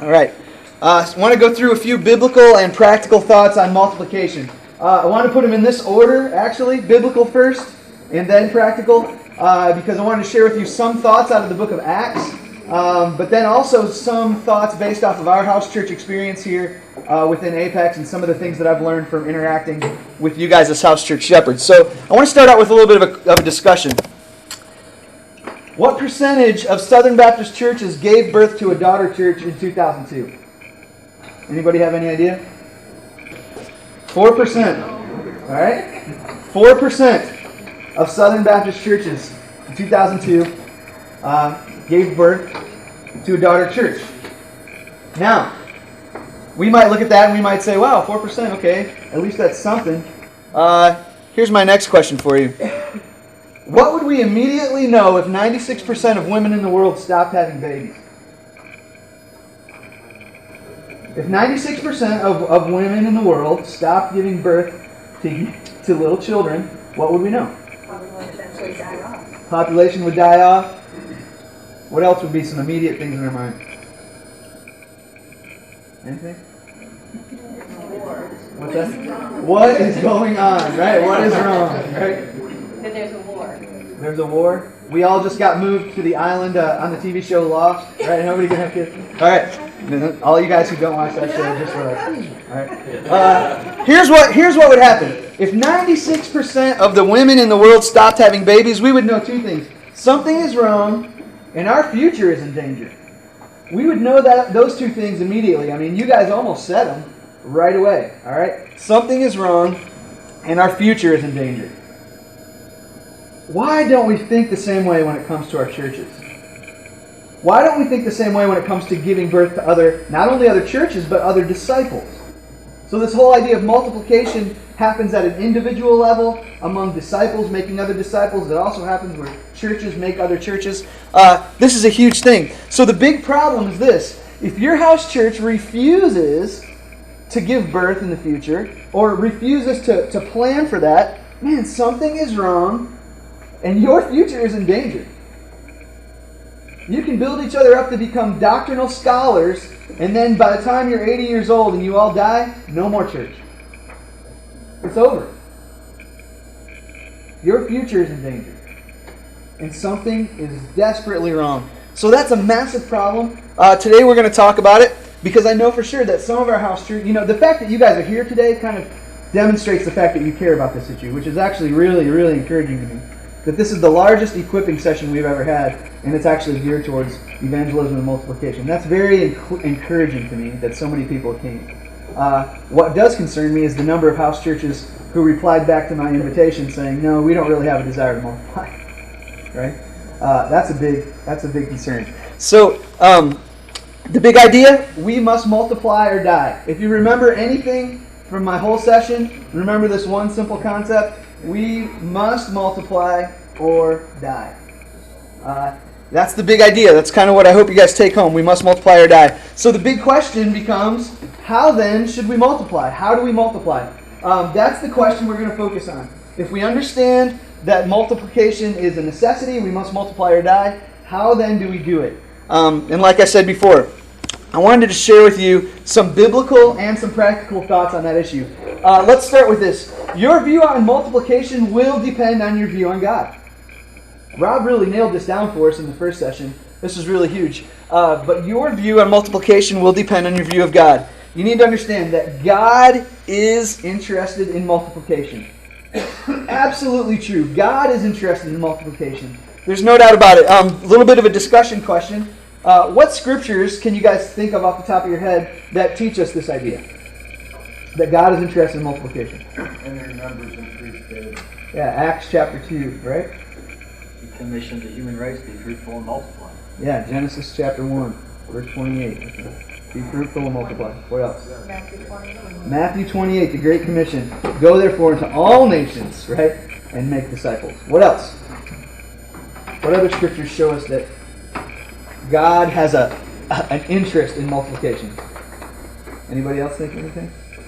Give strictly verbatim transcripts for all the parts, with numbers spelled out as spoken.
All right. Uh, I want to go through a few biblical and practical thoughts on multiplication. Uh, I want to put them in this order, actually. Biblical first, and then practical, uh, because I wanted to share with you some thoughts out of the book of Acts, um, but then also some thoughts based off of our house church experience here uh, within Apex and some of the things that I've learned from interacting with you guys as house church shepherds. So I want to start out with a little bit of a, of a discussion. What percentage of Southern Baptist churches gave birth to a daughter church in two thousand two? Anybody have any idea? four percent. All right? four percent of Southern Baptist churches in two thousand two uh, gave birth to a daughter church. Now, we might look at that and we might say, wow, four percent, okay, at least that's something. Uh, here's my next question for you. What would we immediately know if ninety-six percent of women in the world stopped having babies? If ninety-six percent of, of women in the world stopped giving birth to, to little children, what would we know? Population would die off. Population would die off. What else would be some immediate things in our mind? Anything? What's that? What is going on, right? What is wrong, right? That there's a war. There's a war. We all just got moved to the island uh, on the T V show Lost, right? Nobody can have kids. All right, all you guys who don't watch that show, just relax. All right. Uh, here's what here's what would happen if ninety-six percent of the women in the world stopped having babies. We would know two things: something is wrong, and our future is in danger. We would know that those two things immediately. I mean, you guys almost said them right away. All right, something is wrong, and our future is in danger. Why don't we think the same way when it comes to our churches? Why don't we think the same way when it comes to giving birth to other, not only other churches, but other disciples? So this whole idea of multiplication happens at an individual level among disciples making other disciples. It also happens where churches make other churches. Uh, this is a huge thing. So the big problem is this. If your house church refuses to give birth in the future, or refuses to, to plan for that, man, something is wrong. And your future is in danger. You can build each other up to become doctrinal scholars, and then by the time you're eighty years old and you all die, no more church. It's over. Your future is in danger. And something is desperately wrong. So that's a massive problem. Uh, today we're going to talk about it, because I know for sure that some of our house church, you know, the fact that you guys are here today kind of demonstrates the fact that you care about this issue, which is actually really, really encouraging to me. That this is the largest equipping session we've ever had, and it's actually geared towards evangelism and multiplication. That's very enc- encouraging to me that so many people came. Uh, what does concern me is the number of house churches who replied back to my invitation saying, no, we don't really have a desire to multiply. Right? Uh, that's a big that's a big concern. So, um, the big idea, we must multiply or die. If you remember anything from my whole session, remember this one simple concept. We must multiply or die. Uh, that's the big idea. That's kind of what I hope you guys take home. We must multiply or die. So the big question becomes, how then should we multiply? How do we multiply? Um, that's the question we're going to focus on. If we understand that multiplication is a necessity, we must multiply or die, how then do we do it? Um, and like I said before, I wanted to share with you some biblical and some practical thoughts on that issue. Uh, let's start with this. Your view on multiplication will depend on your view on God. Rob really nailed this down for us in the first session. This is really huge. Uh, but your view on multiplication will depend on your view of God. You need to understand that God is interested in multiplication. Absolutely true. God is interested in multiplication. There's no doubt about it. A um, little bit of a discussion question. Uh, what scriptures can you guys think of off the top of your head that teach us this idea? That God is interested in multiplication. And their numbers increase daily. Yeah, Acts chapter two, right? He commissioned the human race to be fruitful and multiply. Yeah, Genesis chapter one, verse twenty-eight. Be fruitful and multiply. What else? Matthew twenty-eight. Matthew twenty-eight, the Great Commission. Go therefore into all nations, right? And make disciples. What else? What other scriptures show us that God has a, a an interest in multiplication? Anybody else think of anything?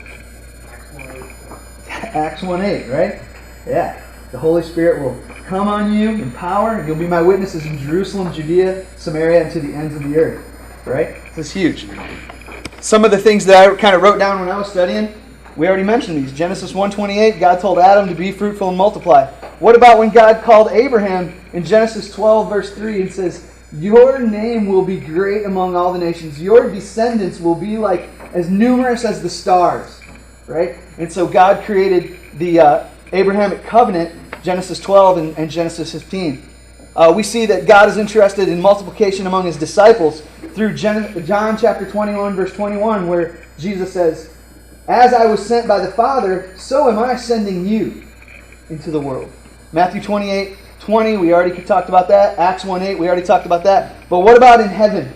Acts one eight, right? Yeah. The Holy Spirit will come on you in power, and you'll be my witnesses in Jerusalem, Judea, Samaria, and to the ends of the earth. Right? This is huge. some of the things that I kind of wrote down when I was studying, we already mentioned these. Genesis one twenty-eight, God told Adam to be fruitful and multiply. What about when God called Abraham in Genesis twelve, verse three, and says, your name will be great among all the nations. Your descendants will be like as numerous as the stars. Right? And so God created the uh, Abrahamic covenant, Genesis twelve and, and Genesis fifteen. Uh, we see that God is interested in multiplication among his disciples through Gen- John chapter twenty-one, verse twenty-one, where Jesus says, as I was sent by the Father, so am I sending you into the world. Matthew twenty-eight, twenty, we already talked about that. Acts one eight, we already talked about that. But what about in heaven?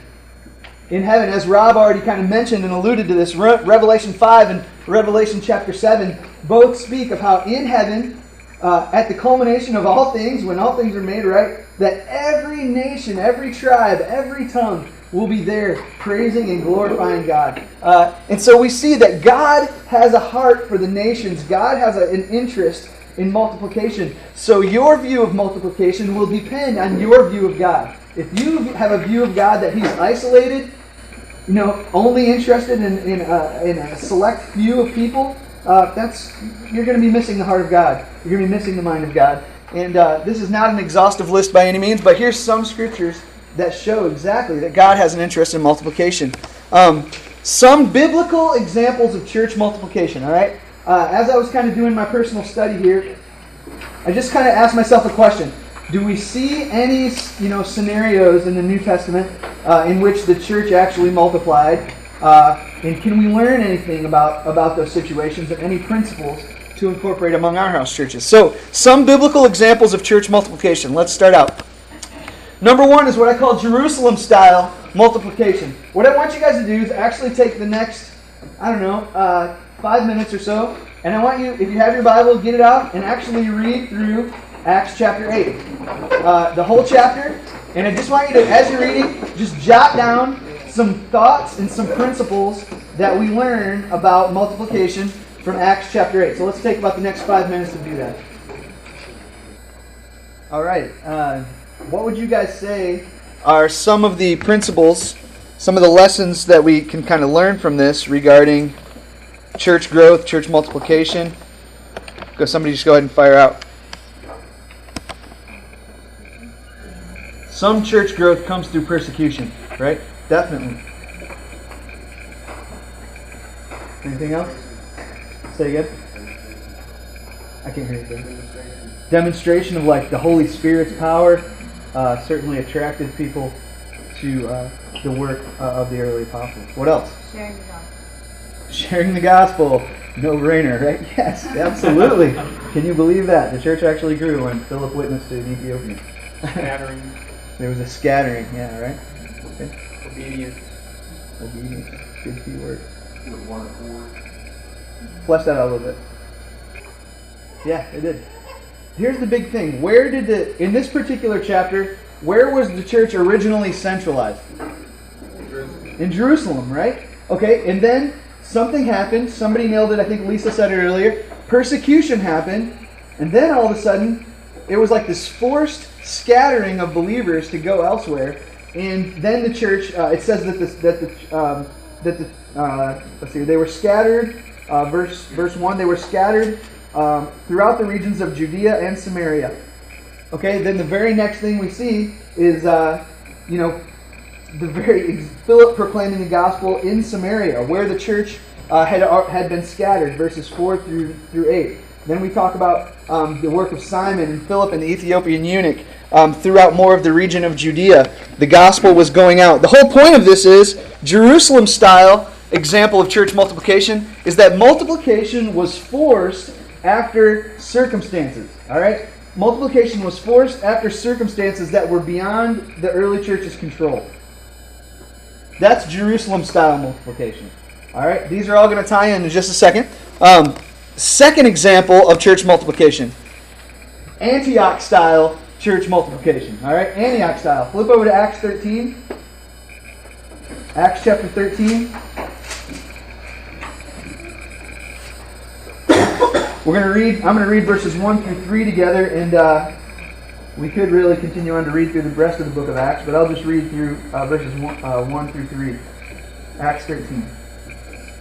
In heaven, as Rob already kind of mentioned and alluded to this, Re- Revelation five and Revelation chapter seven both speak of how in heaven, uh, at the culmination of all things, when all things are made right, that every nation, every tribe, every tongue will be there praising and glorifying God. Uh, and so we see that God has a heart for the nations. God has a, an interest in multiplication. So your view of multiplication will depend on your view of God. If you have a view of God that he's isolated, you know, only interested in, in, uh, in a select few of people, uh, that's you're going to be missing the heart of God. You're going to be missing the mind of God. And uh, this is not an exhaustive list by any means, but here's some scriptures that show exactly that God has an interest in multiplication. Um, some biblical examples of church multiplication, all right? Uh, as I was kind of doing my personal study here, I just kind of asked myself a question. Do we see any, you know, scenarios in the New Testament uh, in which the church actually multiplied? Uh, and can we learn anything about, about those situations and any principles to incorporate among our house churches? So, some biblical examples of church multiplication. Let's start out. Number one is what I call Jerusalem-style multiplication. What I want you guys to do is actually take the next, I don't know, uh, five minutes or so, and I want you, if you have your Bible, get it out and actually read through Acts chapter eight. Uh, the whole chapter. And I just want you to, as you're reading, just jot down some thoughts and some principles that we learn about multiplication from Acts chapter eight. So let's take about the next five minutes to do that. All right. Uh, what would you guys say are some of the principles, some of the lessons that we can kind of learn from this regarding church growth, church multiplication? Go, somebody just go ahead and fire out. Some church growth comes through persecution, right? Definitely. Anything else? Say again. I can't hear you. Demonstration of like the Holy Spirit's power uh, certainly attracted people to uh, the work uh, of the early apostles. What else? Sharing the gospel. Sharing the gospel. No-brainer, right? Yes, absolutely. Can you believe that? The church actually grew when Philip witnessed to an Ethiopian. Scattering. There was a scattering, yeah, right? Okay. Obedience. Obedience. Good key word. Flesh that out a little bit. Yeah, it did. Here's the big thing. Where did the, in this particular chapter, where was the church originally centralized? In Jerusalem, right? Okay, and then something happened. Somebody nailed it. I think Lisa said it earlier. Persecution happened. And then all of a sudden, it was like this forced scattering of believers to go elsewhere. And then the church, uh, it says that, this, that the, um, that the uh, let's see, they were scattered, uh, verse, verse one, they were scattered um, throughout the regions of Judea and Samaria. Okay, then the very next thing we see is, uh, you know, the very Philip proclaiming the gospel in Samaria, where the church uh, had had been scattered, verses four through through eight. Then we talk about um, the work of Simon and Philip and the Ethiopian eunuch um, throughout more of the region of Judea. The gospel was going out. The whole point of this is Jerusalem-style example of church multiplication is that multiplication was forced after circumstances. All right, multiplication was forced after circumstances that were beyond the early church's control. That's Jerusalem-style multiplication. All right, these are all going to tie in in just a second. Um, second example of church multiplication, Antioch-style church multiplication. All right, Antioch-style. Flip over to Acts thirteen. Acts chapter thirteen. We're going to read. I'm going to read verses one through three together, and uh, we could really continue on to read through the rest of the book of Acts, but I'll just read through uh, verses one, uh, one through three. Acts thirteen.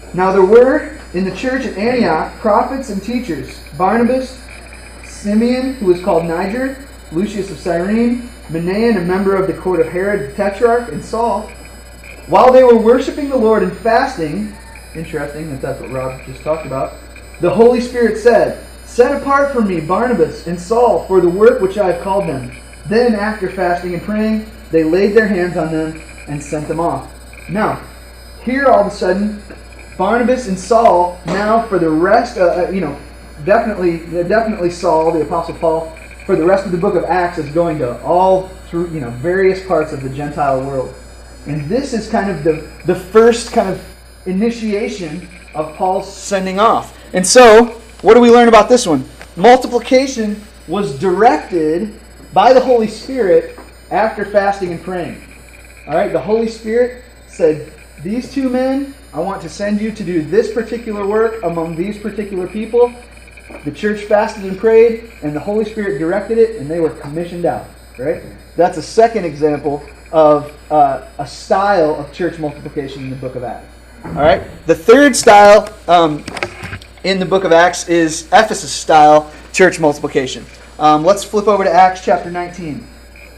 Now there were in the church at Antioch prophets and teachers, Barnabas, Simeon, who was called Niger, Lucius of Cyrene, Manaen, a member of the court of Herod the Tetrarch, and Saul. While they were worshiping the Lord and fasting, interesting that that's what Rob just talked about, the Holy Spirit said, "Set apart for me Barnabas and Saul for the work which I have called them." Then, after fasting and praying, they laid their hands on them and sent them off. Now, here all of a sudden, Barnabas and Saul, now for the rest, uh, you know, definitely, definitely Saul, the Apostle Paul, for the rest of the book of Acts is going to all through, you know, various parts of the Gentile world. And this is kind of the, the first kind of initiation of Paul's sending off. And so, what do we learn about this one? Multiplication was directed by the Holy Spirit after fasting and praying. All right, the Holy Spirit said, "These two men, I want to send you to do this particular work among these particular people." The church fasted and prayed, and the Holy Spirit directed it, and they were commissioned out. Right? That's a second example of uh, a style of church multiplication in the book of Acts. All right. The third style um, in the book of Acts is Ephesus style church multiplication. Um, let's flip over to Acts chapter nineteen.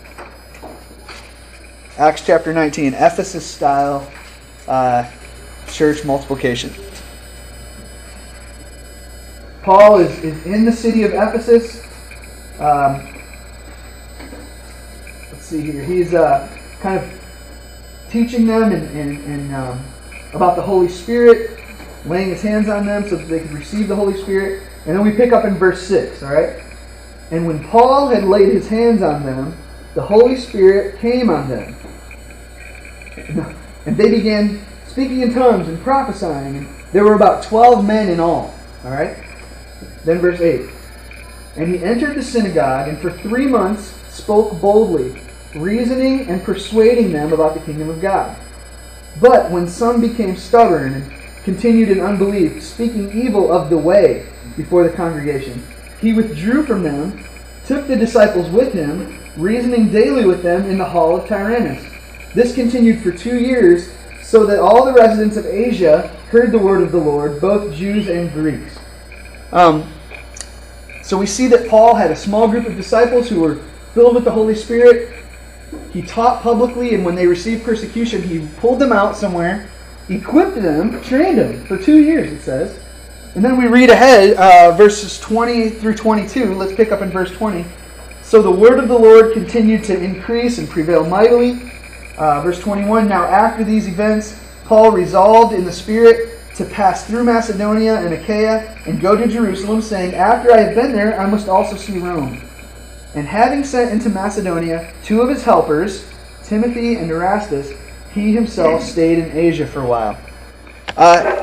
Acts chapter nineteen, Ephesus style uh, church multiplication. Paul is, is in the city of Ephesus. Um, let's see here. He's uh, kind of teaching them and, and, and um, about the Holy Spirit, laying his hands on them so that they could receive the Holy Spirit. And then we pick up in verse six, all right? "And when Paul had laid his hands on them, the Holy Spirit came on them. And they began speaking in tongues and prophesying. And there were about twelve men in all." All right? Then verse eight. "And he entered the synagogue and for three months spoke boldly, reasoning and persuading them about the kingdom of God. But when some became stubborn and continued in unbelief, speaking evil of the way before the congregation, he withdrew from them, took the disciples with him, reasoning daily with them in the hall of Tyrannus. This continued for two years, so that all the residents of Asia heard the word of the Lord, both Jews and Greeks." Um, so we see that Paul had a small group of disciples who were filled with the Holy Spirit. He taught publicly, and when they received persecution, he pulled them out somewhere, equipped them, trained them for two years, it says. And then we read ahead, uh, verses twenty through twenty-two. Let's pick up in verse twenty. "So the word of the Lord continued to increase and prevail mightily." Uh, verse twenty-one, "Now after these events, Paul resolved in the Spirit to pass through Macedonia and Achaia and go to Jerusalem, saying, 'After I have been there, I must also see Rome.' And having sent into Macedonia two of his helpers, Timothy and Erastus, he himself stayed in Asia for a while." Uh,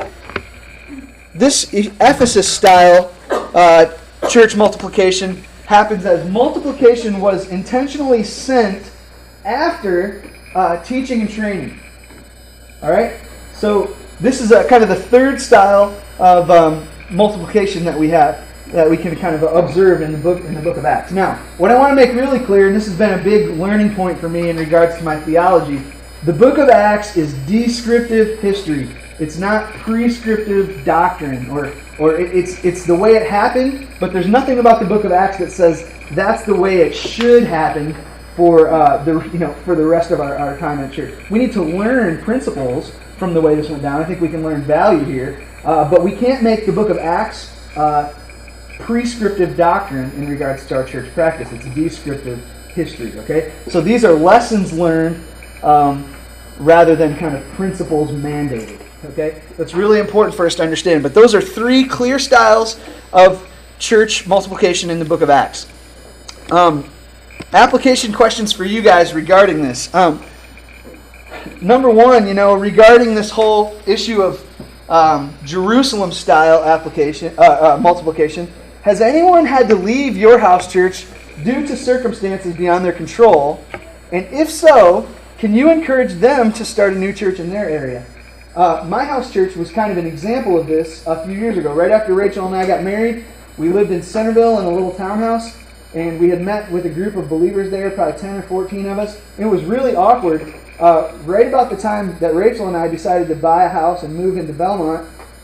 this Ephesus style uh, church multiplication happens as multiplication was intentionally sent after uh, teaching and training. All right? So this is a, kind of the third style of um, multiplication that we have, that we can kind of observe in the book in the book of Acts. Now, what I want to make really clear, and this has been a big learning point for me in regards to my theology, the book of Acts is descriptive history. It's not prescriptive doctrine, or or it, it's it's the way it happened. But there's nothing about the book of Acts that says that's the way it should happen for uh, the you know for the rest of our, our time at church. We need to learn principles from the way this went down. I think we can learn value here, uh, but we can't make the book of Acts uh, prescriptive doctrine in regards to our church practice. It's descriptive history. Okay, so these are lessons learned um, rather than kind of principles mandated. Okay, that's really important for us to understand. But those are three clear styles of church multiplication in the book of Acts. Um, application questions for you guys regarding this. Um, number one, you know, regarding this whole issue of um, Jerusalem style application uh, uh, multiplication, has anyone had to leave your house church due to circumstances beyond their control? And if so, can you encourage them to start a new church in their area? Uh, my house church was kind of an example of this a few years ago. Right after Rachel and I got married, we lived in Centerville in a little townhouse, and we had met with a group of believers there, probably ten or fourteen of us. It was really awkward. Uh, right about the time that Rachel and I decided to buy a house and move into Belmont,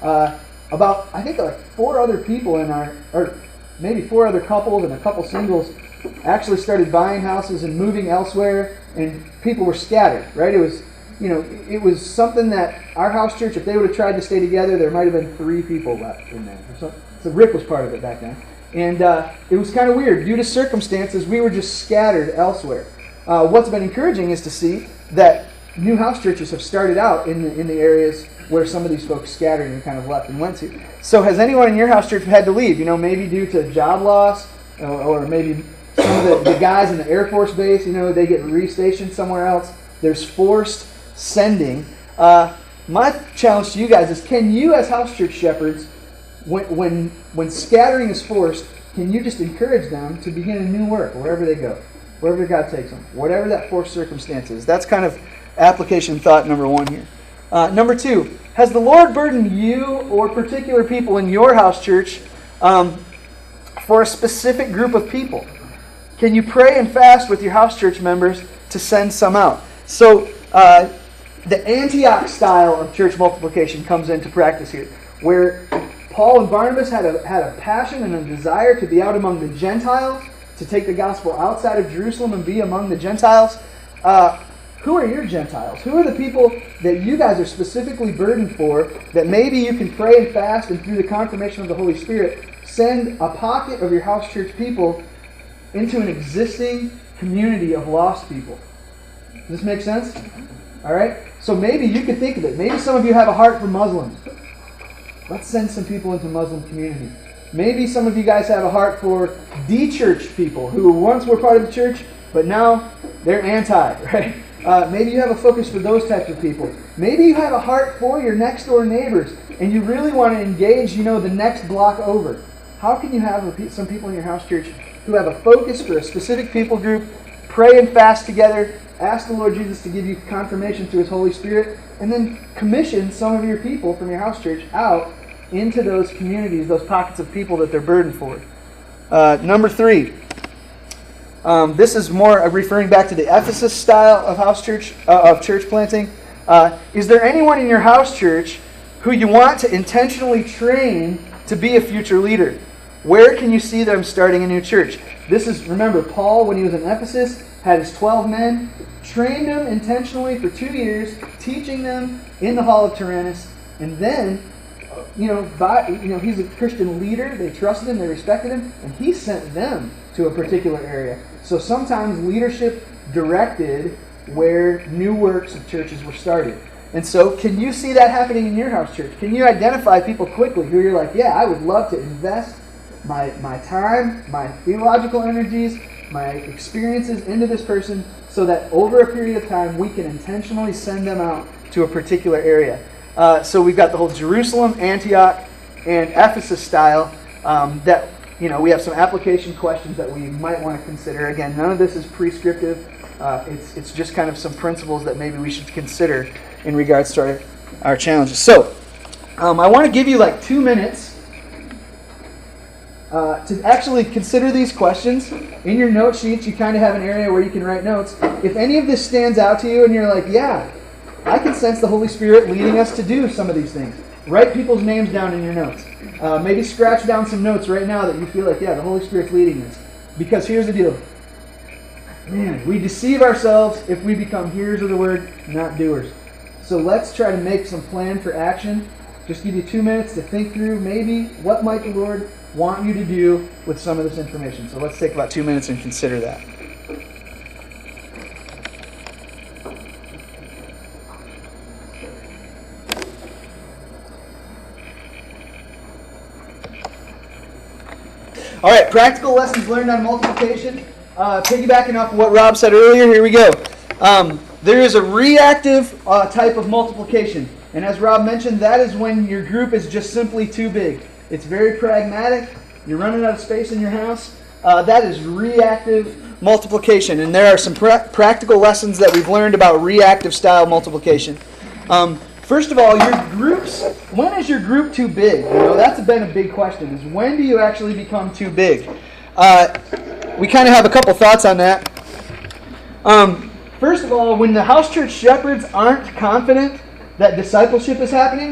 uh, about, I think like four other people in our, or maybe four other couples and a couple singles actually started buying houses and moving elsewhere, and people were scattered, right? It was, you know, it was something that our house church, if they would have tried to stay together, there might have been three people left in there. So, so Rick was part of it back then. And uh, it was kind of weird. Due to circumstances, we were just scattered elsewhere. Uh, what's been encouraging is to see that new house churches have started out in the, in the areas where some of these folks scattered and kind of left and went to. So has anyone in your house church had to leave? You know, maybe due to job loss, or, or maybe some of the, the guys in the Air Force Base, you know, they get restationed somewhere else. There's forced sending. Uh, my challenge to you guys is, can you as house church shepherds, when, when, when scattering is forced, can you just encourage them to begin a new work wherever they go, wherever God takes them, whatever that forced circumstance is? That's kind of application thought number one here. Uh, number two, has the Lord burdened you or particular people in your house church um, for a specific group of people? Can you pray and fast with your house church members to send some out? So uh, the Antioch style of church multiplication comes into practice here, where Paul and Barnabas had a, had a passion and a desire to be out among the Gentiles, to take the gospel outside of Jerusalem and be among the Gentiles. Uh, who are your Gentiles? Who are the people that you guys are specifically burdened for, that maybe you can pray and fast, and through the confirmation of the Holy Spirit, send a pocket of your house church people into an existing community of lost people? Does this make sense? All right? So maybe you could think of it. Maybe some of you have a heart for Muslims. Let's send some people into Muslim community. Maybe some of you guys have a heart for de-churched people who once were part of the church, but now they're anti, right? Uh, maybe you have a focus for those types of people. Maybe you have a heart for your next door neighbors, and you really want to engage, you know, the next block over. How can you have a, some people in your house church who have a focus for a specific people group, pray and fast together, ask the Lord Jesus to give you confirmation through His Holy Spirit, and then commission some of your people from your house church out into those communities, those pockets of people that they're burdened for? Uh, number three, um, this is more referring back to the Ephesus style of house church uh, of church planting. Uh, is there anyone in your house church who you want to intentionally train to be a future leader? Where can you see them starting a new church? This is, remember, Paul, when he was in Ephesus, had his twelve men, trained them intentionally for two years, teaching them in the Hall of Tyrannus, and then, you know, by, you know, he's a Christian leader, they trusted him, they respected him, and he sent them to a particular area. So sometimes leadership directed where new works of churches were started. And so can you see that happening in your house church? Can you identify people quickly who you're like, yeah, I would love to invest my, my time, my theological energies, my experiences into this person, so that over a period of time we can intentionally send them out to a particular area. Uh, so we've got the whole Jerusalem, Antioch, and Ephesus style um, that, you know, we have some application questions that we might want to consider. Again, none of this is prescriptive. Uh, it's, it's just kind of some principles that maybe we should consider in regards to our, our challenges. So um, I want to give you like two minutes Uh, to actually consider these questions. In your note sheets, you kind of have an area where you can write notes. If any of this stands out to you and you're like, yeah, I can sense the Holy Spirit leading us to do some of these things, write people's names down in your notes. Uh, maybe scratch down some notes right now that you feel like, yeah, the Holy Spirit's leading this. Because here's the deal. Man, we deceive ourselves if we become hearers of the word, not doers. So let's try to make some plan for action. Just give you two minutes to think through maybe what might the Lord want you to do with some of this information. So let's take about two minutes and consider that. All right, practical lessons learned on multiplication. Uh, piggybacking off of what Rob said earlier, here we go. Um, there is a reactive uh, type of multiplication. And as Rob mentioned, that is when your group is just simply too big. It's very pragmatic. You're running out of space in your house. Uh, that is reactive multiplication. And there are some pra- practical lessons that we've learned about reactive style multiplication. Um, first of all, your groups, when is your group too big? You know, that's been a big question, is when do you actually become too big? Uh, we kind of have a couple thoughts on that. Um, first of all, when the house church shepherds aren't confident that discipleship is happening,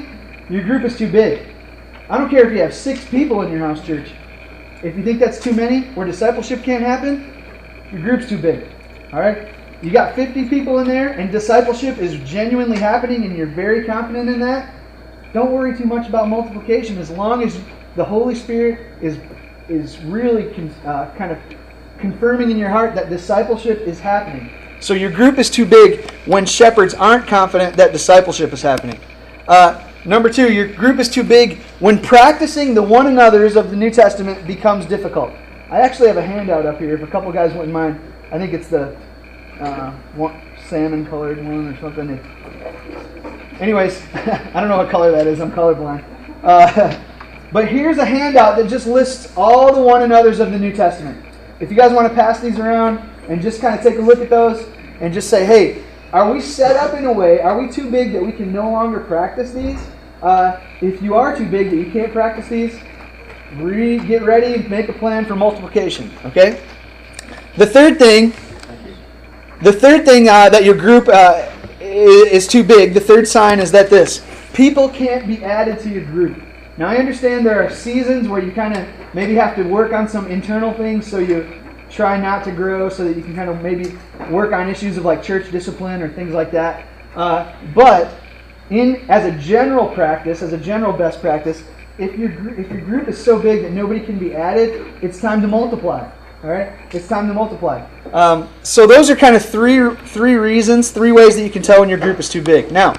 your group is too big. I don't care if you have six people in your house church. If you think that's too many, where discipleship can't happen, your group's too big. All right? You got fifty people in there, and discipleship is genuinely happening, and you're very confident in that. Don't worry too much about multiplication, as long as the Holy Spirit is is really con, uh, kind of confirming in your heart that discipleship is happening. So your group is too big when shepherds aren't confident that discipleship is happening. Uh, number two, your group is too big when practicing the one another's of the New Testament becomes difficult. I actually have a handout up here if a couple guys wouldn't mind. I think it's the uh, one, salmon colored one or something. It, anyways, I don't know what color that is. I'm colorblind. Uh, but here's a handout that just lists all the one another's of the New Testament. If you guys want to pass these around and just kind of take a look at those and just say, hey, are we set up in a way, are we too big that we can no longer practice these? Uh, if you are too big that you can't practice these, re- get ready and make a plan for multiplication, okay? The third thing, the third thing uh, that your group uh, is too big, the third sign is that this, people can't be added to your group. Now I understand there are seasons where you kind of maybe have to work on some internal things, so you try not to grow so that you can kind of maybe work on issues of like church discipline or things like that. Uh, but in as a general practice, as a general best practice, if your if your group is so big that nobody can be added, it's time to multiply. All right, it's time to multiply. Um, so those are kind of three three reasons, three ways that you can tell when your group is too big. Now,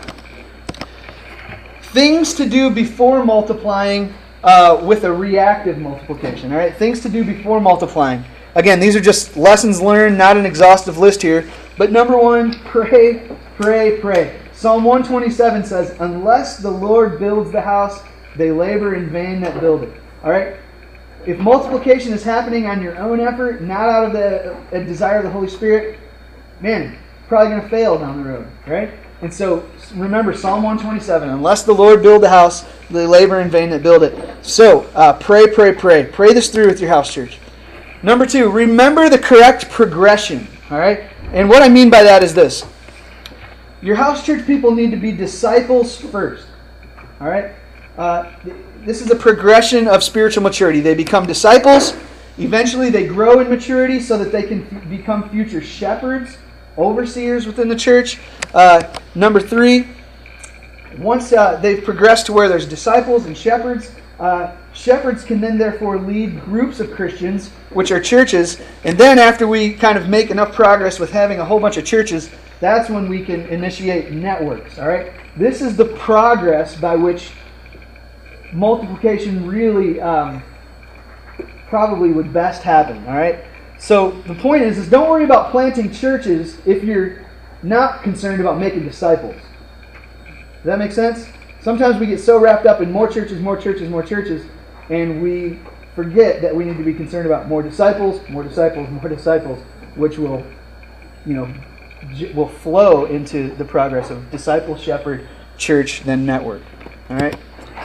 things to do before multiplying uh, with a reactive multiplication. All right, things to do before multiplying. Again, these are just lessons learned, not an exhaustive list here. But number one, pray, pray, pray. Psalm one twenty-seven says, unless the Lord builds the house, they labor in vain that build it. All right? If multiplication is happening on your own effort, not out of the a desire of the Holy Spirit, man, probably going to fail down the road. Right? And so remember Psalm one twenty-seven, unless the Lord build the house, they labor in vain that build it. So uh, pray, pray, pray. Pray this through with your house church. Number two, remember the correct progression. All right? And what I mean by that is this. Your house church people need to be disciples first. All right? Uh, this is a progression of spiritual maturity. They become disciples. Eventually they grow in maturity so that they can f- become future shepherds, overseers within the church. Uh, number three, once uh, they've progressed to where there's disciples and shepherds, uh, shepherds can then therefore lead groups of Christians, which are churches. And then after we kind of make enough progress with having a whole bunch of churches, that's when we can initiate networks. All right? This is the progress by which multiplication really um, probably would best happen. All right? So the point is, is don't worry about planting churches if you're not concerned about making disciples. Does that make sense? Sometimes we get so wrapped up in more churches, more churches, more churches, and we forget that we need to be concerned about more disciples, more disciples, more disciples, which will, you know, j- will flow into the progress of disciple, shepherd, church, then network. All right.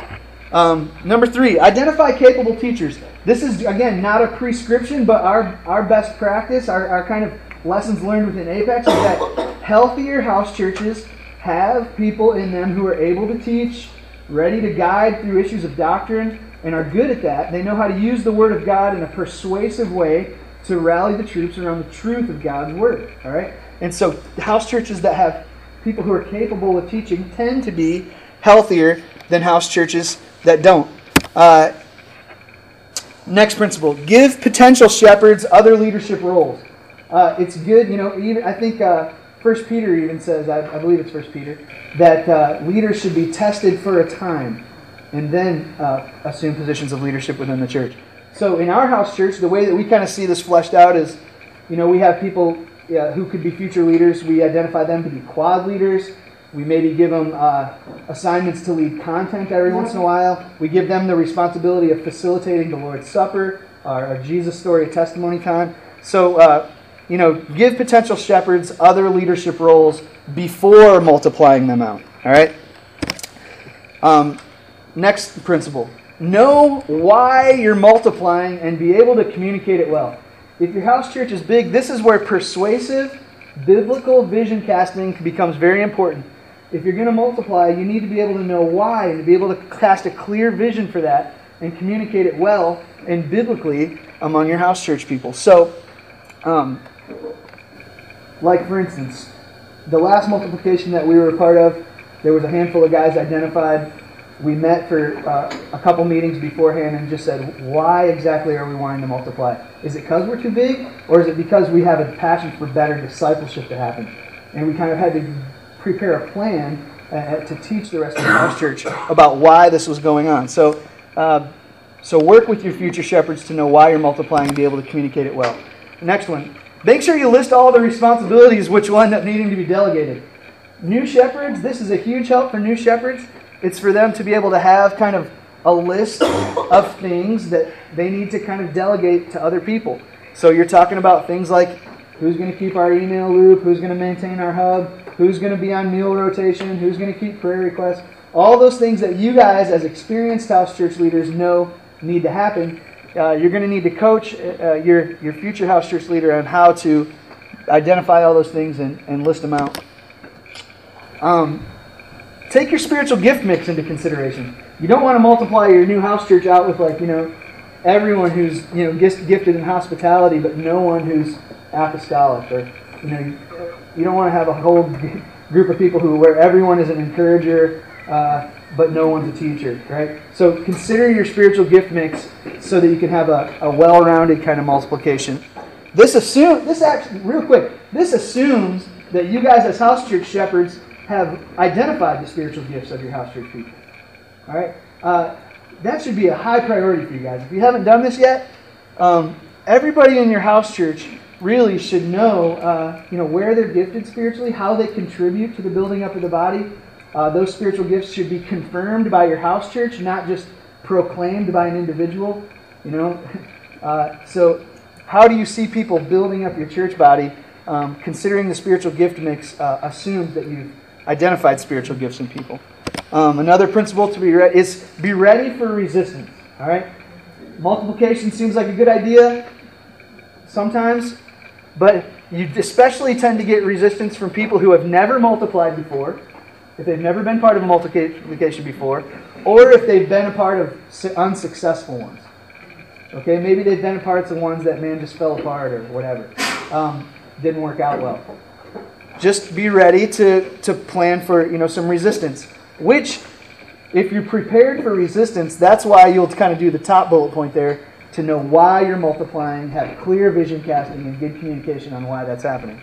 Um, number three, identify capable teachers. This is, again, not a prescription, but our, our best practice, our, our kind of lessons learned within Apex is that healthier house churches have people in them who are able to teach, ready to guide through issues of doctrine, and are good at that. They know how to use the Word of God in a persuasive way to rally the troops around the truth of God's Word. All right? And so house churches that have people who are capable of teaching tend to be healthier than house churches that don't. Uh, next principle, give potential shepherds other leadership roles. Uh, it's good, you know, even I think uh, First Peter even says, I, I believe it's First Peter, that uh, leaders should be tested for a time and then uh, assume positions of leadership within the church. So in our house church, the way that we kind of see this fleshed out is, you know, we have people uh, who could be future leaders. We identify them to be quad leaders. We maybe give them uh, assignments to lead content every once in a while. We give them the responsibility of facilitating the Lord's Supper, our, our Jesus Story Testimony time. So, uh, you know, give potential shepherds other leadership roles before multiplying them out. All right? Um, next principle. Know why you're multiplying and be able to communicate it well. If your house church is big, this is where persuasive biblical vision casting becomes very important. if you're going to multiply, you need to be able to know why and to be able to cast a clear vision for that and communicate it well and biblically among your house church people. So, um, like for instance, the last multiplication that we were a part of, there was a handful of guys identified. We met for uh, a couple meetings beforehand and just said, why exactly are we wanting to multiply? Is it because we're too big, or is it because we have a passion for better discipleship to happen? And we kind of had to prepare a plan uh, to teach the rest of the house church about why this was going on. So, uh, so work with your future shepherds to know why you're multiplying and be able to communicate it well. Next one. Make sure you list all the responsibilities which will end up needing to be delegated. New shepherds, this is a huge help for new shepherds. It's for them to be able to have kind of a list of things that they need to kind of delegate to other people. So you're talking about things like who's going to keep our email loop, who's going to maintain our hub, who's going to be on meal rotation, who's going to keep prayer requests. All those things that you guys as experienced house church leaders know need to happen. Uh, you're going to need to coach uh, your, your future house church leader on how to identify all those things and, and list them out. Um, take your spiritual gift mix into consideration. You don't want to multiply your new house church out with like, you know, everyone who's, you know, gifted in hospitality, but no one who's apostolic. Or, you know, you don't want to have a whole group of people who where everyone is an encourager, uh, but no one's a teacher, right? So consider your spiritual gift mix so that you can have a, a well-rounded kind of multiplication. This assume this actually real quick. This assumes that you guys as house church shepherds have identified the spiritual gifts of your house church people. All right, uh, that should be a high priority for you guys. If you haven't done this yet, um, everybody in your house church really should know, uh, you know, where they're gifted spiritually, how they contribute to the building up of the body. Uh, those spiritual gifts should be confirmed by your house church, not just proclaimed by an individual. You know, uh, so how do you see people building up your church body? Um, considering the spiritual gift mix uh, assumes that you've identified spiritual gifts in people. Um, another principle to be re- is be ready for resistance. All right, multiplication seems like a good idea sometimes, but you especially tend to get resistance from people who have never multiplied before, if they've never been part of a multiplication before, or if they've been a part of unsuccessful ones. Okay, maybe they've been a part of ones that, man, just fell apart or whatever. Um, didn't work out well. Just be ready to, to plan for, you know, some resistance. Which, if you're prepared for resistance, that's why you'll kind of do the top bullet point there, to know why you're multiplying, have clear vision casting, and good communication on why that's happening.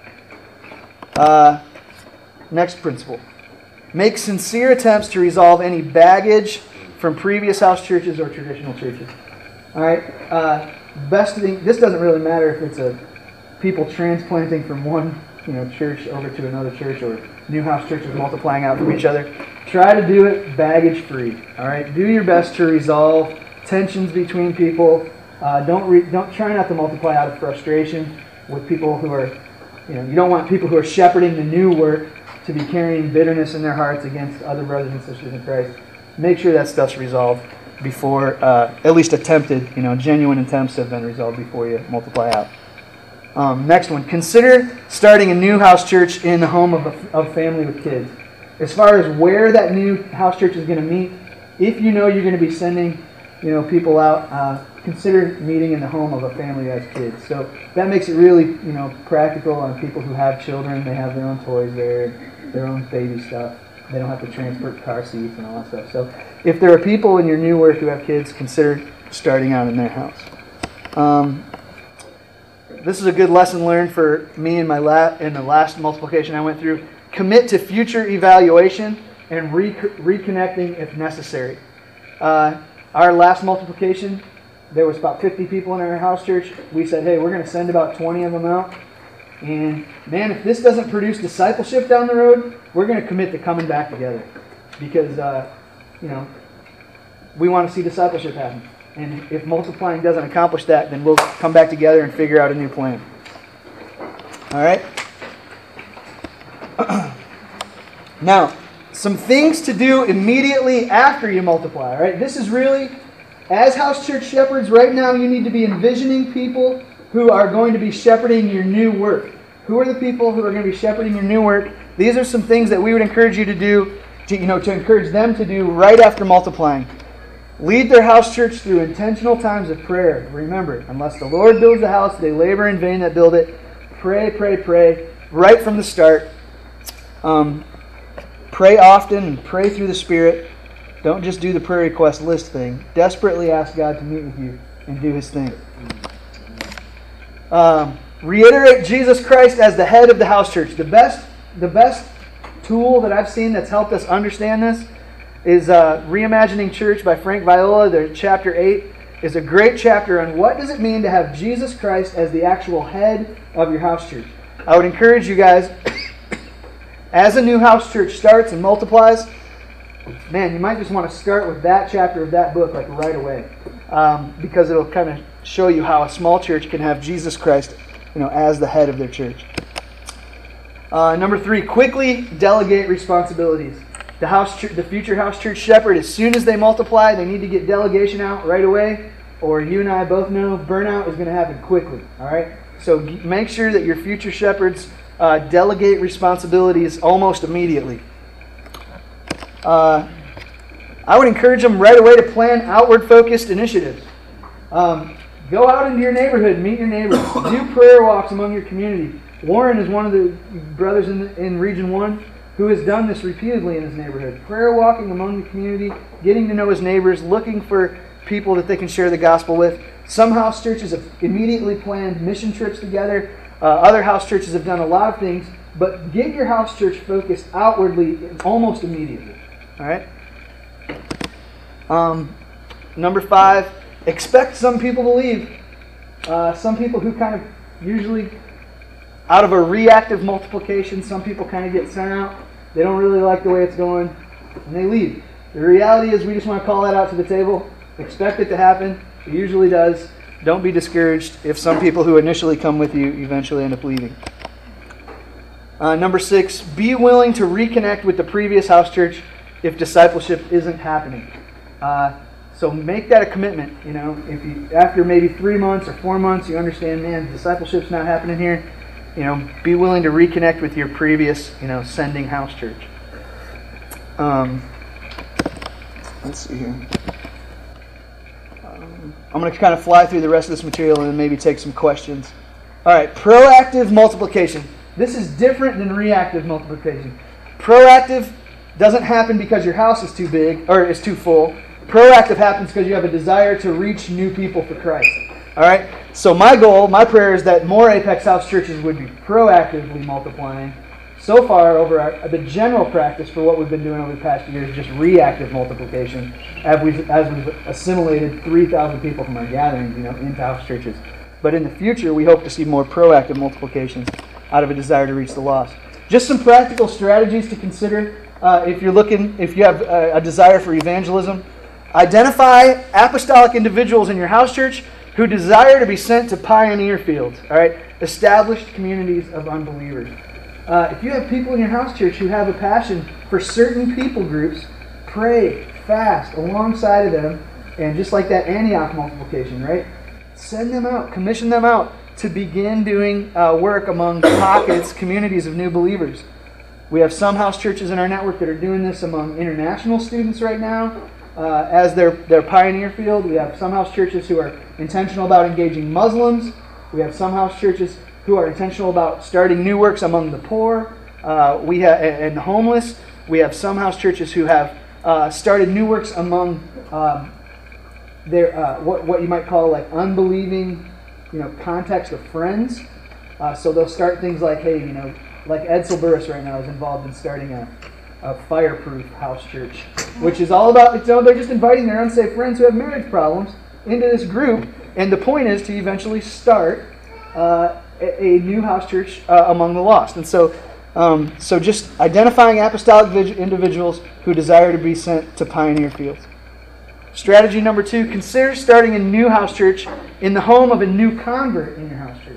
Uh, next principle. Make sincere attempts to resolve any baggage from previous house churches or traditional churches. All right? Uh, best thing, this doesn't really matter if it's a people transplanting from one, you know, church over to another church, or new house churches multiplying out from each other. Try to do it baggage-free. All right, do your best to resolve tensions between people. Uh, don't re- don't try not to multiply out of frustration with people who are, you know, you don't want people who are shepherding the new work to be carrying bitterness in their hearts against other brothers and sisters in Christ. Make sure that stuff's resolved before, uh, at least attempted. You know, genuine attempts have been resolved before you multiply out. Um, next one, consider starting a new house church in the home of a of family with kids. As far as where that new house church is going to meet, if you know you're going to be sending, you know, people out, uh, consider meeting in the home of a family that has kids. So that makes it really, you know, practical on people who have children. They have their own toys there, their own baby stuff. They don't have to transport car seats and all that stuff. So if there are people in your new work who have kids, consider starting out in their house. Um, This is a good lesson learned for me in my la- in the last multiplication I went through. Commit to future evaluation and re- reconnecting if necessary. Uh, our last multiplication, there was about fifty people in our house church. We said, hey, we're going to send about twenty of them out. And man, if this doesn't produce discipleship down the road, we're going to commit to coming back together. Because, uh, you know, we want to see discipleship happen. And if multiplying doesn't accomplish that, then we'll come back together and figure out a new plan. All right? Now, some things to do immediately after you multiply. All right? This is really, as house church shepherds, right now you need to be envisioning people who are going to be shepherding your new work. Who are the people who are going to be shepherding your new work? These are some things that we would encourage you to do, to, you know, to encourage them to do right after multiplying. Lead their house church through intentional times of prayer. Remember, unless the Lord builds the house, they labor in vain that build it. Pray, pray, pray, right from the start. Um, pray often and pray through the Spirit. Don't just do the prayer request list thing. Desperately ask God to meet with you and do His thing. Um, reiterate Jesus Christ as the head of the house church. The best, the best tool that I've seen that's helped us understand this is uh, Reimagining Church by Frank Viola. Their chapter eight is a great chapter on what does it mean to have Jesus Christ as the actual head of your house church. I would encourage you guys, as a new house church starts and multiplies, man, you might just want to start with that chapter of that book like right away, um, because it'll kind of show you how a small church can have Jesus Christ, you know, as the head of their church. Uh, number three, quickly delegate responsibilities. The house, ch- the future house church shepherd, as soon as they multiply, they need to get delegation out right away, or you and I both know burnout is going to happen quickly. All right, so g- make sure that your future shepherds uh, delegate responsibilities almost immediately. Uh, I would encourage them right away to plan outward-focused initiatives. Um, go out into your neighborhood, meet your neighbors, do prayer walks among your community. Warren is one of the brothers in, the, in Region one who has done this repeatedly in his neighborhood. Prayer walking among the community, getting to know his neighbors, looking for people that they can share the gospel with. Some house churches have immediately planned mission trips together. Uh, other house churches have done a lot of things, but get your house church focused outwardly almost immediately. All right? Um, number five, expect some people to leave. Uh, some people who kind of usually, out of a reactive multiplication, some people kind of get sent out. They don't really like the way it's going, and they leave. The reality is we just want to call that out to the table. Expect it to happen. It usually does. Don't be discouraged if some people who initially come with you eventually end up leaving. Uh, number six, be willing to reconnect with the previous house church if discipleship isn't happening. Uh, so make that a commitment. You know, if you after maybe three months or four months you understand, man, discipleship's not happening here. You know, be willing to reconnect with your previous, you know, sending house church. Um, let's see here. Um, I'm going to kind of fly through the rest of this material and then maybe take some questions. All right, proactive multiplication. This is different than reactive multiplication. Proactive doesn't happen because your house is too big or is too full. Proactive happens because you have a desire to reach new people for Christ. All right? So my goal, my prayer is that more Apex House churches would be proactively multiplying. So far, over our, the general practice for what we've been doing over the past year is just reactive multiplication, as we've, as we've assimilated three thousand people from our gatherings, you know, into house churches. But in the future, we hope to see more proactive multiplications out of a desire to reach the lost. Just some practical strategies to consider uh, if you're looking, if you have a, a desire for evangelism. Identify apostolic individuals in your house church who desire to be sent to pioneer fields, all right? Established communities of unbelievers. Uh, if you have people in your house church who have a passion for certain people groups, pray, fast alongside of them, and just like that Antioch multiplication, right? Send them out, commission them out to begin doing uh, work among pockets, communities of new believers. We have some house churches in our network that are doing this among international students right now. Uh, as their, their pioneer field. We have some house churches who are intentional about engaging Muslims. We have some house churches who are intentional about starting new works among the poor uh, we have, and the homeless. We have some house churches who have uh, started new works among um, their uh, what, what you might call like unbelieving, you know, context of friends. Uh, so they'll start things like, hey, you know, like Edsel Burris right now is involved in starting a a fireproof house church, which is all about, you know, they're just inviting their unsafe friends who have marriage problems into this group, and the point is to eventually start uh, a, a new house church uh, among the lost. And so, um, so just identifying apostolic individuals who desire to be sent to pioneer fields. Strategy number two, consider starting a new house church in the home of a new convert in your house church.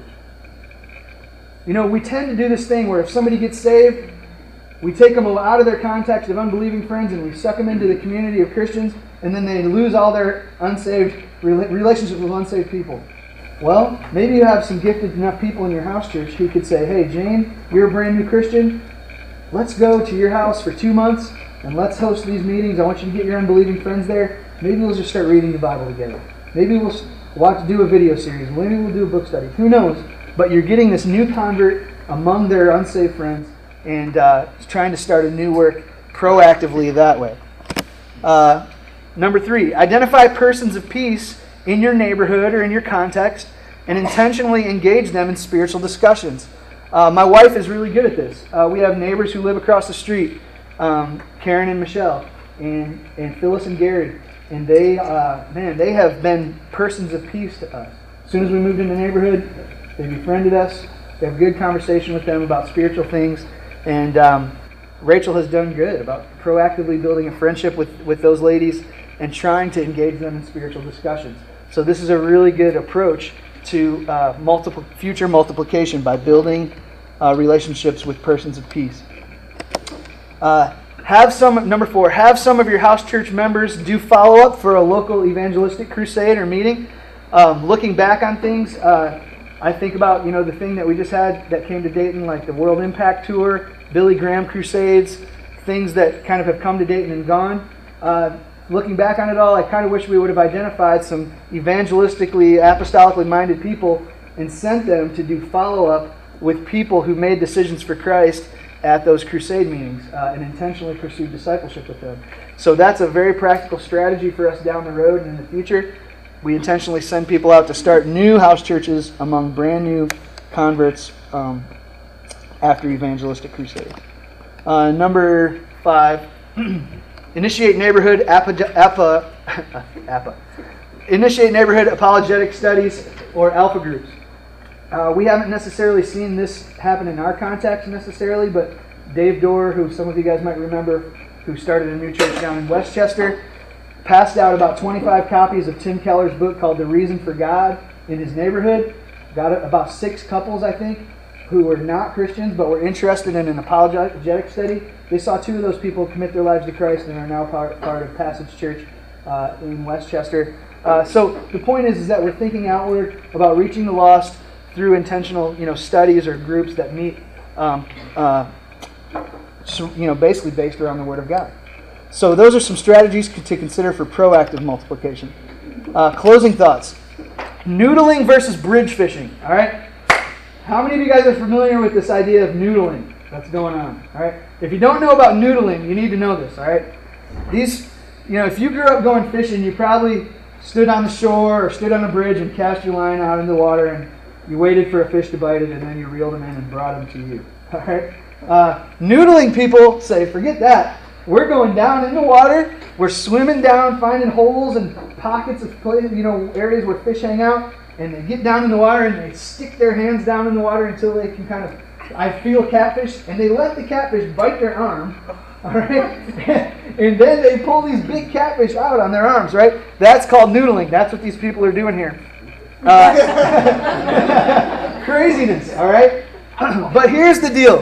You know, we tend to do this thing where if somebody gets saved, we take them out of their context of unbelieving friends and we suck them into the community of Christians, and then they lose all their unsaved relationships with unsaved people. Well, maybe you have some gifted enough people in your house church who could say, hey, Jane, you're a brand new Christian. let's go to your house for two months and let's host these meetings. I want you to get your unbelieving friends there. Maybe we'll just start reading the Bible together. Maybe we'll watch, do a video series. Maybe we'll do a book study. Who knows? But you're getting this new convert among their unsaved friends and uh, trying to start a new work proactively that way. Uh, number three, identify persons of peace in your neighborhood or in your context and intentionally engage them in spiritual discussions. Uh, my wife is really good at this. Uh, we have neighbors who live across the street, um, Karen and Michelle, and, and Phyllis and Gary. And they, uh, man, they have been persons of peace to us. As soon as we moved in the neighborhood, they befriended us. We have good conversation with them about spiritual things. And um, Rachel has done good about proactively building a friendship with, with those ladies and trying to engage them in spiritual discussions. So this is a really good approach to uh, multiple future multiplication by building uh, relationships with persons of peace. Uh, have some number four. Have some of your house church members do follow up for a local evangelistic crusade or meeting. Um, looking back on things, uh, I think about you know the thing that we just had that came to Dayton, like the World Impact Tour, Billy Graham crusades, things that kind of have come to Dayton and gone. Uh, Looking back on it all, I kind of wish we would have identified some evangelistically, apostolically minded people and sent them to do follow-up with people who made decisions for Christ at those crusade meetings uh, and intentionally pursued discipleship with them. So that's a very practical strategy for us down the road and in the future. We intentionally send people out to start new house churches among brand new converts um, after evangelistic crusades. Uh, number five. Initiate neighborhood apa, apa, apa. Initiate neighborhood apologetic studies or alpha groups. Uh, we haven't necessarily seen this happen in our context necessarily, but Dave Dorr, who some of you guys might remember, who started a new church down in Westchester, passed out about twenty-five copies of Tim Keller's book called The Reason for God in his neighborhood. Got about six couples, I think, who were not Christians but were interested in an apologetic study. They saw two of those people commit their lives to Christ and are now part, part of Passage Church uh, in Westchester. Uh, so the point is, is that we're thinking outward about reaching the lost through intentional, you know, studies or groups that meet, um, uh, so, you know, basically based around the Word of God. So those are some strategies to consider for proactive multiplication. Uh, closing thoughts: noodling versus bridge fishing. All right. How many of you guys are familiar with this idea of noodling that's going on? All right. If you don't know about noodling, you need to know this. All right. These, you know, if you grew up going fishing, you probably stood on the shore or stood on a bridge and cast your line out in the water, and you waited for a fish to bite it, and then you reeled them in and brought them to you. All right. Uh, noodling people say, forget that. We're going down in the water. We're swimming down, finding holes and pockets of, you know, areas where fish hang out. And they get down in the water and they stick their hands down in the water until they can kind of, I feel catfish, and they let the catfish bite their arm, all right? And then they pull these big catfish out on their arms, right? That's called noodling. That's what these people are doing here. Uh, craziness, all right? But here's the deal.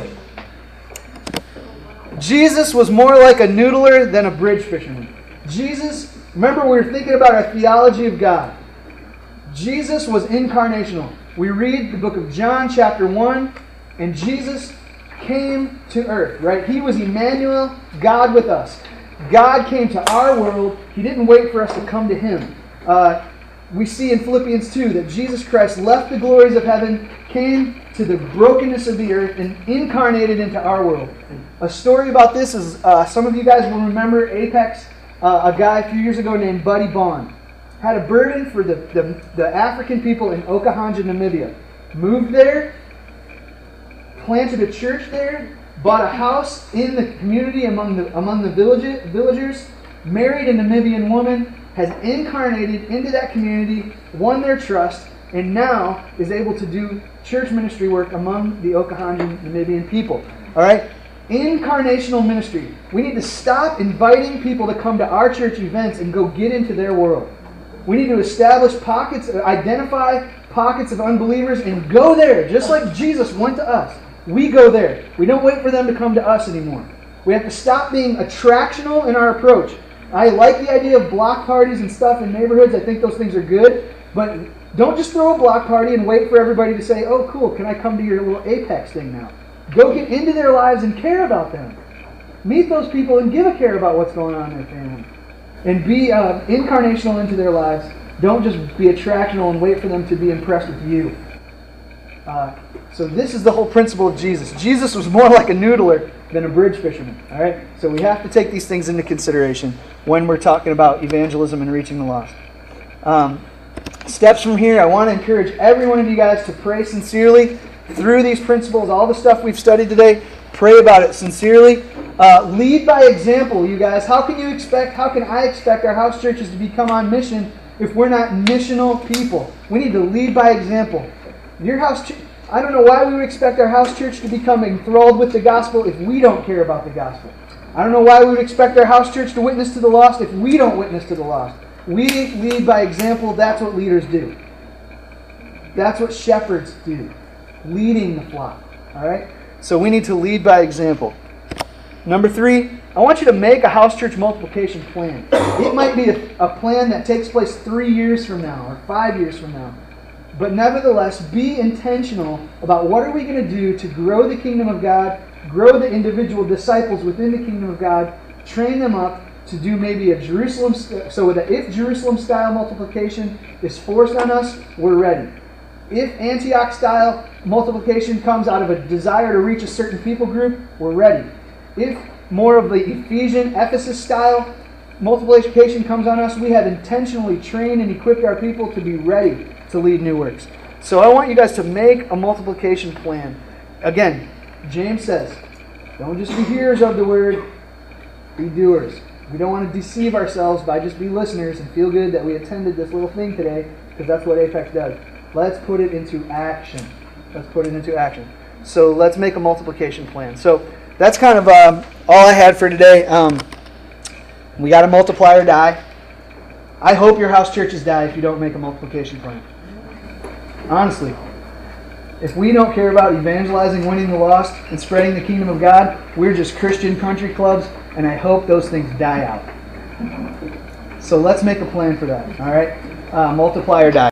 Jesus was more like a noodler than a bridge fisherman. Jesus, remember we were thinking about our theology of God. Jesus was incarnational. We read the book of John chapter one, and Jesus came to earth, right? He was Emmanuel, God with us. God came to our world. He didn't wait for us to come to Him. Uh, we see in Philippians two that Jesus Christ left the glories of heaven, came to the brokenness of the earth, and incarnated into our world. A story about this is, uh, some of you guys will remember Apex, uh, a guy a few years ago named Buddy Bond. Had a burden for the, the, the African people in Okahanja, Namibia. Moved there, planted a church there, bought a house in the community among the among the village, villagers, married a Namibian woman, has incarnated into that community, won their trust, and now is able to do church ministry work among the Okahanja Namibian people. All right? Incarnational ministry. We need to stop inviting people to come to our church events and go get into their world. We need to establish pockets, identify pockets of unbelievers and go there, just like Jesus went to us. We go there. We don't wait for them to come to us anymore. We have to stop being attractional in our approach. I like the idea of block parties and stuff in neighborhoods. I think those things are good. But don't just throw a block party and wait for everybody to say, oh, cool, can I come to your little Apex thing now? Go get into their lives and care about them. Meet those people and give a care about what's going on in their family. And be uh, incarnational into their lives. Don't just be attractional and wait for them to be impressed with you. Uh, so this is the whole principle of Jesus. Jesus was more like a noodler than a bridge fisherman. All right. So we have to take these things into consideration when we're talking about evangelism and reaching the lost. Um, steps from here. I want to encourage every one of you guys to pray sincerely through these principles. All the stuff we've studied today. Pray about it sincerely. Uh, lead by example, you guys. How can you expect? How can I expect our house churches to become on mission if we're not missional people? We need to lead by example. Your house church, I don't know why we would expect our house church to become enthralled with the gospel if we don't care about the gospel. I don't know why we would expect our house church to witness to the lost if we don't witness to the lost. We lead by example. That's what leaders do. That's what shepherds do. Leading the flock. All right? So we need to lead by example. Number three, I want you to make a house church multiplication plan. It might be a, a plan that takes place three years from now or five years from now. But nevertheless, be intentional about what are we going to do to grow the kingdom of God, grow the individual disciples within the kingdom of God, train them up to do maybe a Jerusalem, so that if Jerusalem-style multiplication is forced on us, we're ready. If Antioch-style multiplication comes out of a desire to reach a certain people group, we're ready. If more of the Ephesian, Ephesus-style multiplication comes on us, we have intentionally trained and equipped our people to be ready to lead new works. So I want you guys to make a multiplication plan. Again, James says, don't just be hearers of the word, be doers. We don't want to deceive ourselves by just be listeners and feel good that we attended this little thing today, because that's what Apex does. Let's put it into action. Let's put it into action. So let's make a multiplication plan. So that's kind of um, all I had for today. Um, we got a multiply or die. I hope your house churches die if you don't make a multiplication plan. Honestly. If we don't care about evangelizing, winning the lost, and spreading the kingdom of God, we're just Christian country clubs, and I hope those things die out. So let's make a plan for that. All right? Uh, multiply or die.